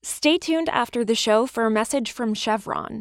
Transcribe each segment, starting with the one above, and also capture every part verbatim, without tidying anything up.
Stay tuned after the show for a message from Chevron.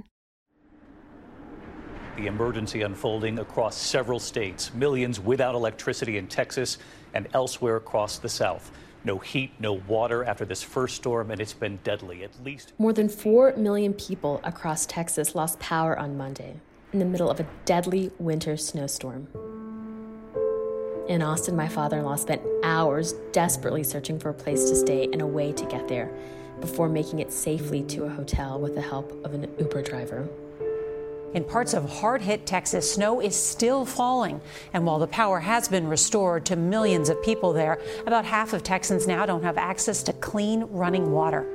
The emergency unfolding across several states, millions without electricity in Texas and elsewhere across the South. No heat, no water after this first storm, and it's been deadly. At least more than four million people across Texas lost power on Monday in the middle of a deadly winter snowstorm. In Austin, my father-in-law spent hours desperately searching for a place to stay and a way to get there before making it safely to a hotel with the help of an Uber driver. In parts of hard-hit Texas, snow is still falling. And while the power has been restored to millions of people there, about half of Texans now don't have access to clean running water.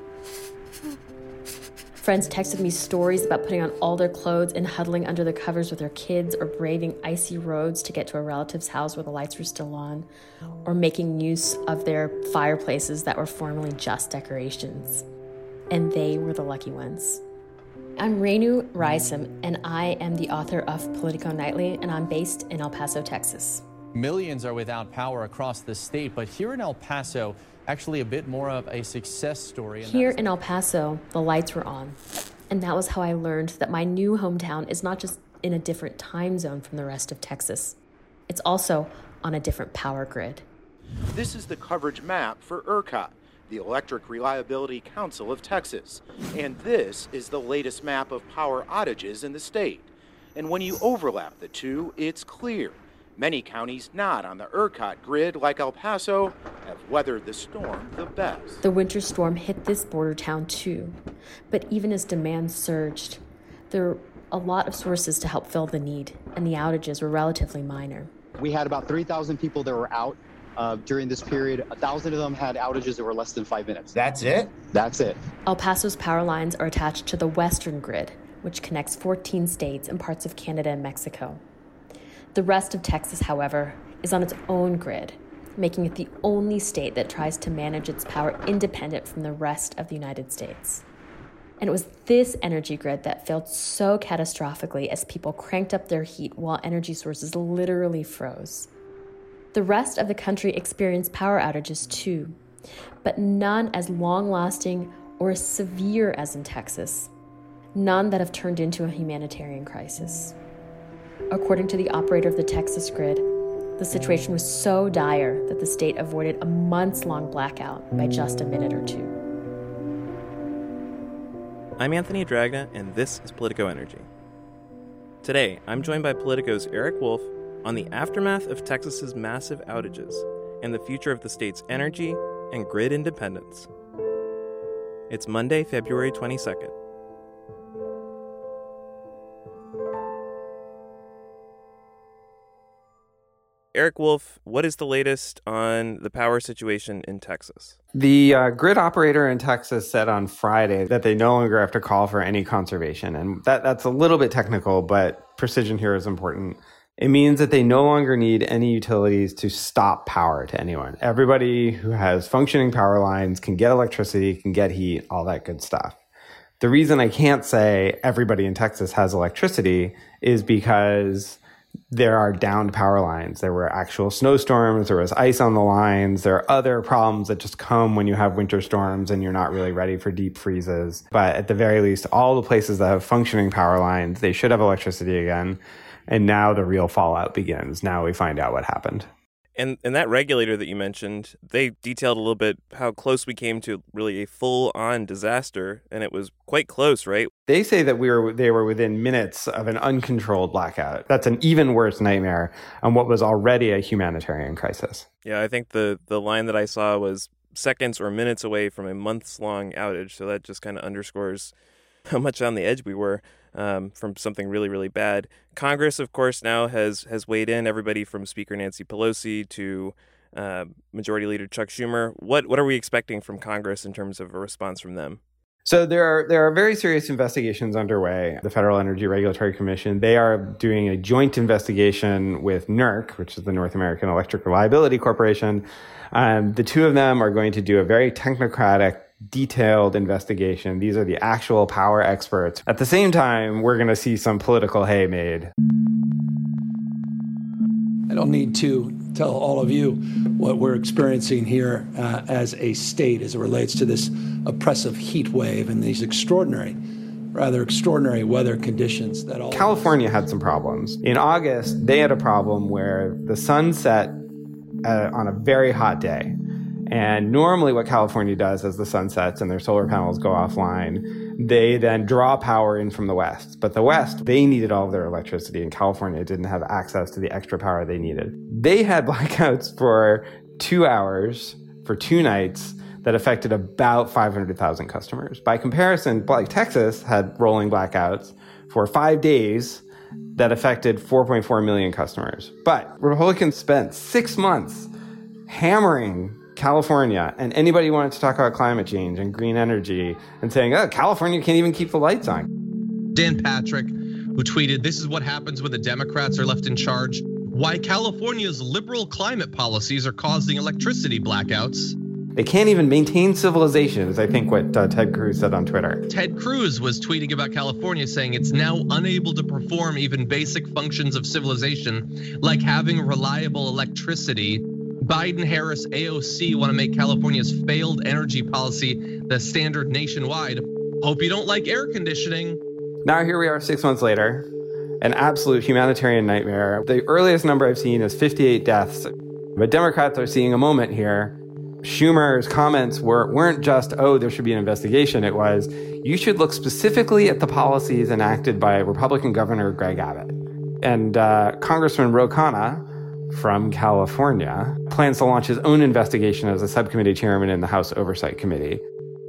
Friends texted me stories about putting on all their clothes and huddling under the covers with their kids, or braving icy roads to get to a relative's house where the lights were still on, or making use of their fireplaces that were formerly just decorations. And they were the lucky ones. I'm Renu Raisam, and I am the author of Politico Nightly, and I'm based in El Paso, Texas. Millions are without power across the state, but here in El Paso, actually a bit more of a success story. Here in El Paso, the lights were on, and that was how I learned that my new hometown is not just in a different time zone from the rest of Texas. It's also on a different power grid. This is the coverage map for ERCOT, the Electric Reliability Council of Texas. And this is the latest map of power outages in the state. And when you overlap the two, it's clear. Many counties not on the ERCOT grid, like El Paso, have weathered the storm the best. The winter storm hit this border town too. But even as demand surged, there were a lot of sources to help fill the need, and the outages were relatively minor. We had about three thousand people that were out Uh, during this period. A thousand of them had outages that were less than five minutes. That's it? That's it. El Paso's power lines are attached to the Western grid, which connects fourteen states and parts of Canada and Mexico. The rest of Texas, however, is on its own grid, making it the only state that tries to manage its power independent from the rest of the United States. And it was this energy grid that failed so catastrophically as people cranked up their heat while energy sources literally froze. The rest of the country experienced power outages too, but none as long-lasting or as severe as in Texas. None that have turned into a humanitarian crisis. According to the operator of the Texas grid, the situation was so dire that the state avoided a months-long blackout by just a minute or two. I'm Anthony Dragna, and this is Politico Energy. Today, I'm joined by Politico's Eric Wolf on the aftermath of Texas's massive outages and the future of the state's energy and grid independence. It's Monday, February twenty-second. Eric Wolf, what is the latest on the power situation in Texas? The uh, grid operator in Texas said on Friday that they no longer have to call for any conservation. And that, that's a little bit technical, but precision here is important. It means that they no longer need any utilities to stop power to anyone. Everybody who has functioning power lines can get electricity, can get heat, all that good stuff. The reason I can't say everybody in Texas has electricity is because there are downed power lines. There were actual snowstorms. There was ice on the lines. There are other problems that just come when you have winter storms and you're not really ready for deep freezes. But at the very least, all the places that have functioning power lines, they should have electricity again. And now the real fallout begins. Now we find out what happened. And and that regulator that you mentioned, they detailed a little bit how close we came to really a full-on disaster, and it was quite close, right? They say that we were they were within minutes of an uncontrolled blackout. That's an even worse nightmare on what was already a humanitarian crisis. Yeah, I think the, the line that I saw was seconds or minutes away from a months-long outage, so that just kind of underscores how much on the edge we were um, from something really, really bad. Congress, of course, now has has weighed in, everybody from Speaker Nancy Pelosi to uh, Majority Leader Chuck Schumer. What what are we expecting from Congress in terms of a response from them? So there are there are very serious investigations underway. The Federal Energy Regulatory Commission, they are doing a joint investigation with NERC, which is the North American Electric Reliability Corporation. Um, the two of them are going to do a very technocratic, detailed investigation. These are the actual power experts. At the same time, we're going to see some political hay made. I don't need to tell all of you what we're experiencing here uh, as a state as it relates to this oppressive heat wave and these extraordinary, rather extraordinary weather conditions that all California had some problems. In August, they had a problem where the sun set uh, on a very hot day. And normally what California does as the sun sets and their solar panels go offline, they then draw power in from the West. But the West, they needed all of their electricity, and California didn't have access to the extra power they needed. They had blackouts for two hours, for two nights, that affected about five hundred thousand customers. By comparison, like Texas had rolling blackouts for five days that affected four point four million customers. But Republicans spent six months hammering California and anybody who wanted to talk about climate change and green energy and saying, oh, California can't even keep the lights on. Dan Patrick, who tweeted, "This is what happens when the Democrats are left in charge. Why California's liberal climate policies are causing electricity blackouts." They can't even maintain civilization, is I think what uh, Ted Cruz said on Twitter. Ted Cruz was tweeting about California saying it's now unable to perform even basic functions of civilization, like having reliable electricity. Biden, Harris, A O C want to make California's failed energy policy the standard nationwide. Hope you don't like air conditioning. Now here we are six months later, an absolute humanitarian nightmare. The earliest number I've seen is fifty-eight deaths. But Democrats are seeing a moment here. Schumer's comments were, weren't just, oh, there should be an investigation. It was, you should look specifically at the policies enacted by Republican Governor Greg Abbott. And uh, Congressman Ro Khanna from California plans to launch his own investigation as a subcommittee chairman in the House Oversight Committee.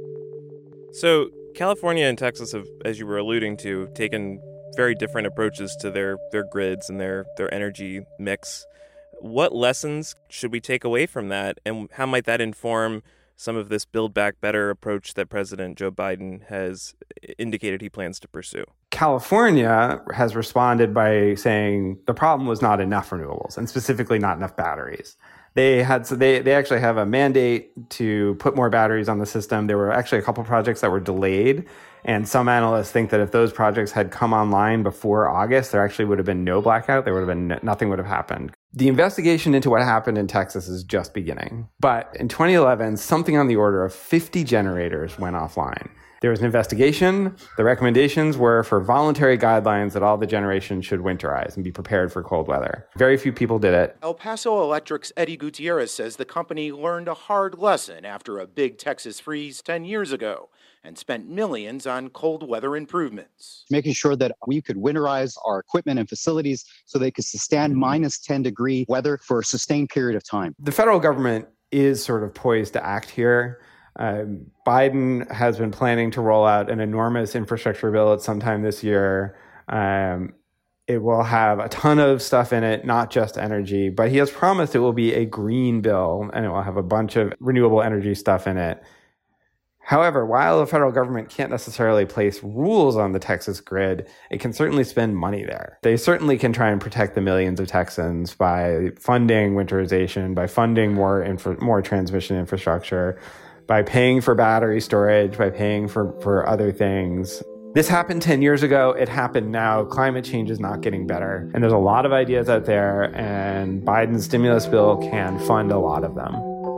So California and Texas have, as you were alluding to, taken very different approaches to their, their grids and their, their energy mix. What lessons should we take away from that, and how might that inform some of this Build Back Better approach that President Joe Biden has indicated he plans to pursue? California has responded by saying the problem was not enough renewables, and specifically not enough batteries. They had so they they actually have a mandate to put more batteries on the system. There were actually a couple projects that were delayed, and some analysts think that if those projects had come online before August, there actually would have been no blackout. There would have been nothing would have happened. The investigation into what happened in Texas is just beginning. But in twenty eleven, something on the order of fifty generators went offline. There was an investigation. The recommendations were for voluntary guidelines that all the generation should winterize and be prepared for cold weather. Very few people did it. El Paso Electric's Eddie Gutierrez says the company learned a hard lesson after a big Texas freeze ten years ago and spent millions on cold weather improvements. Making sure that we could winterize our equipment and facilities so they could sustain minus ten degree weather for a sustained period of time. The federal government is sort of poised to act here. Um, Biden has been planning to roll out an enormous infrastructure bill at some time this year. Um, it will have a ton of stuff in it, not just energy, but he has promised it will be a green bill and it will have a bunch of renewable energy stuff in it. However, while the federal government can't necessarily place rules on the Texas grid, it can certainly spend money there. They certainly can try and protect the millions of Texans by funding winterization, by funding more infra- more transmission infrastructure, by paying for battery storage, by paying for, for other things. This happened ten years ago. It happened now. Climate change is not getting better. And there's a lot of ideas out there, and Biden's stimulus bill can fund a lot of them.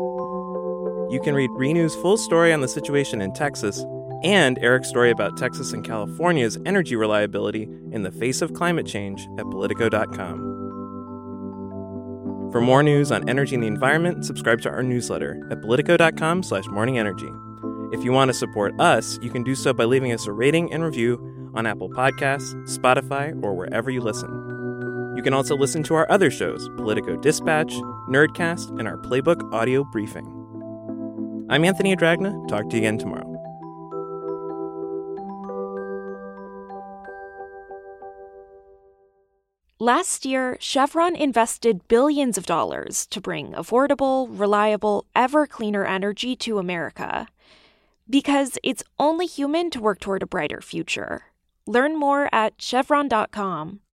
You can read Renew's full story on the situation in Texas and Eric's story about Texas and California's energy reliability in the face of climate change at Politico dot com. For more news on energy and the environment, subscribe to our newsletter at Politico dot com slash morning energy. If you want to support us, you can do so by leaving us a rating and review on Apple Podcasts, Spotify, or wherever you listen. You can also listen to our other shows, Politico Dispatch, Nerdcast, and our Playbook audio briefing. I'm Anthony Adragna. Talk to you again tomorrow. Last year, Chevron invested billions of dollars to bring affordable, reliable, ever cleaner energy to America. Because it's only human to work toward a brighter future. Learn more at chevron dot com.